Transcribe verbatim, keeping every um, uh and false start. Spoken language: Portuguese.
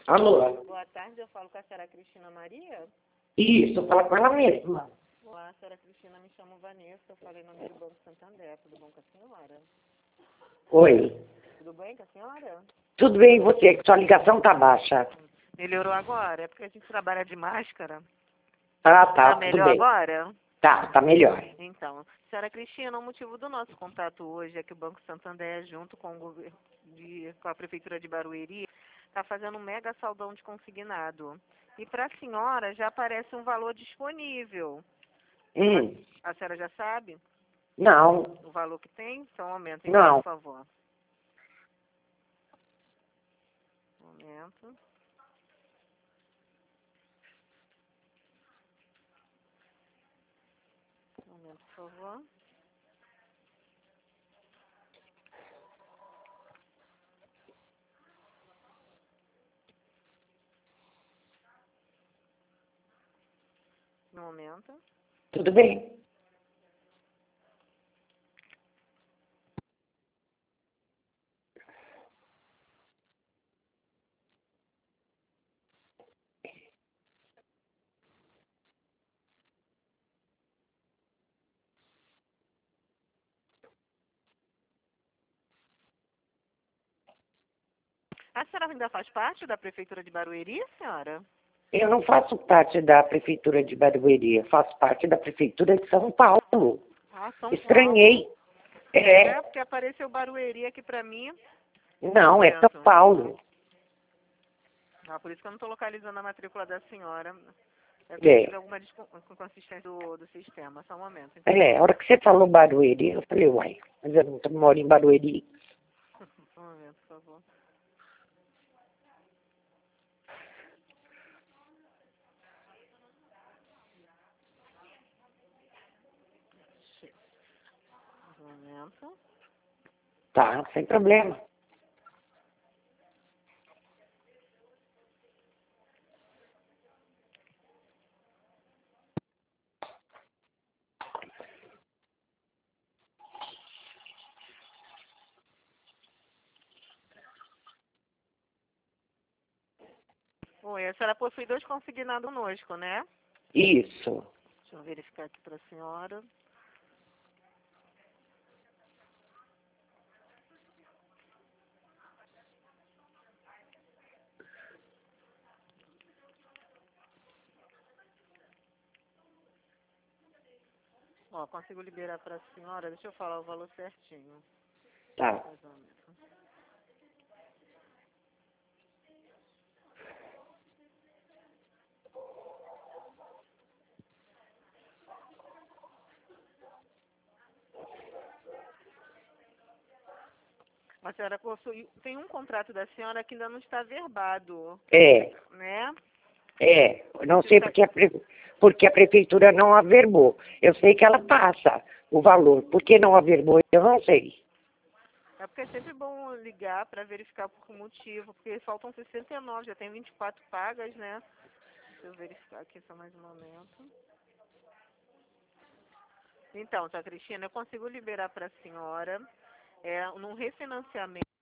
Alô? Boa tarde, eu falo com a senhora Cristina Maria. Isso, fala com ela mesma. Olá, senhora Cristina, me chamo Vanessa, eu falei em nome do Banco Santander, tudo bom com a senhora? Oi. Tudo bem com a senhora? Tudo bem, e você? Que sua ligação tá baixa. Melhorou agora? É porque a gente trabalha de máscara. Ah, tá, Tá tudo melhor bem. agora? Tá, tá melhor. Então, senhora Cristina, o motivo do nosso contato hoje é que o Banco Santander, junto com o governo de, com a Prefeitura de Barueri, está fazendo um mega saldão de consignado. E para a senhora já aparece um valor disponível. Hum, A senhora já sabe não, o valor que tem? Só um momento, então, não. por favor. Um momento. Um momento, por favor. Um momento. Tudo bem. A senhora ainda faz parte da Prefeitura de Barueri, senhora? Eu não faço parte da Prefeitura de Barueri, eu faço parte da Prefeitura de São Paulo. Ah, São Estranhei. Paulo. É, É, porque apareceu Barueri aqui pra mim. Um não, é São momento. Paulo. Ah, por isso que eu não estou localizando a matrícula da senhora. É que É, teve alguma inconsistência do, do sistema. Só um momento, então. é, a hora que você falou Barueri, eu falei, uai, mas eu não moro em Barueri. Só um momento, por favor. Um momento. Tá, sem problema. Oi, a senhora possui dois consignados conosco, né? Isso. Deixa eu verificar aqui para a senhora. Ó, consigo liberar para a senhora. Deixa eu falar o valor certinho. Tá. Mais ou menos. A senhora possui, tem um contrato da senhora que ainda não está verbado, É, né? é. Eu não Você sei está... porque a, pre- porque a prefeitura não averbou. Eu sei que ela passa o valor. Por que não averbou? Eu não sei. É porque é sempre bom ligar para verificar por que motivo, porque faltam sessenta e nove, já tem vinte e quatro pagas, né? Deixa eu verificar aqui só mais um momento. Então, tia Cristina, eu consigo liberar para a senhora é, num refinanciamento.